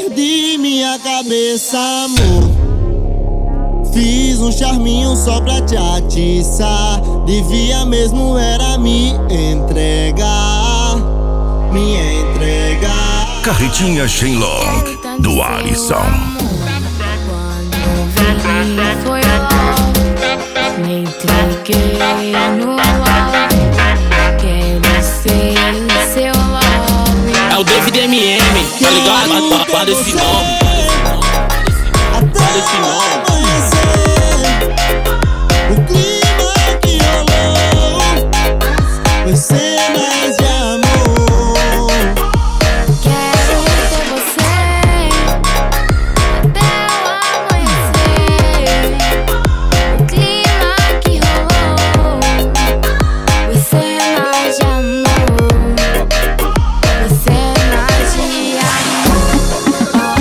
Perdi minha cabeça, amor. Fiz um charminho só pra te atiçar. Devia mesmo era me entregar. Me entregar. Carretinha Shenlong, do Alisson. Quando vi foi logo, me entreguei no love. Quero ser seu love. É o David MM, tá ligado? Guarda esse nome. Guarda esse nome. O clima que rolou foi cenas de amor. Quero ter você até o amanhecer. O clima que rolou foi cenas de amor. Foi cenas de amor.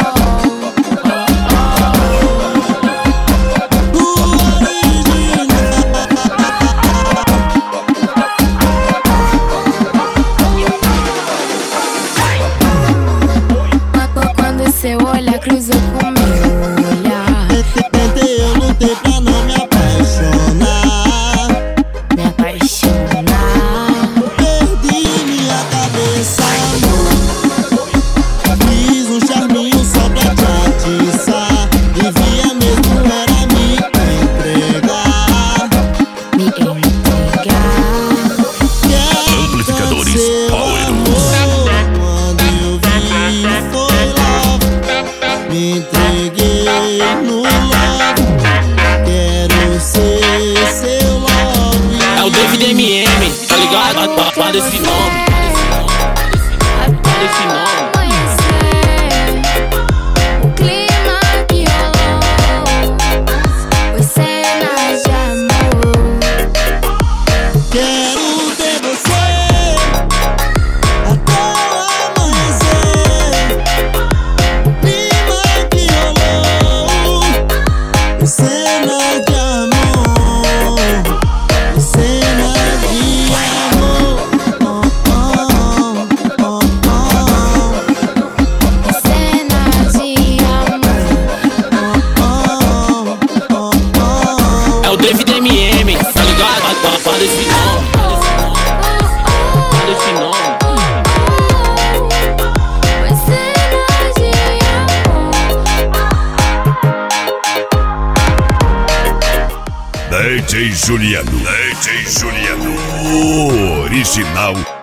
Quando seu olhar cruzou com meu olhar, Tentei, eu lutei pra não me apaixonar. me apaixonar. Perdi minha cabeça, amor. Fiz um charminho só pra te atiçar. Devia mesmo era me entregar. Me entregar. Amplificadores Powerus. Quando eu vi foi love. Me entreguei no love. Quero ser seu love. É o David MM, tá ligado? Guarda esse nome. Guarda esse nome. O clima que rolou foi cenas de amor. Quero ter você até o amanhecer. Clima que rolou foi cena de amor. Foi cena de amor. Cenas de amor. É o David MM, tá ligado? Guarda esse nome. Guarda esse nome. Foi cenas de amor. DJ Juliano. DJ Juliano. Original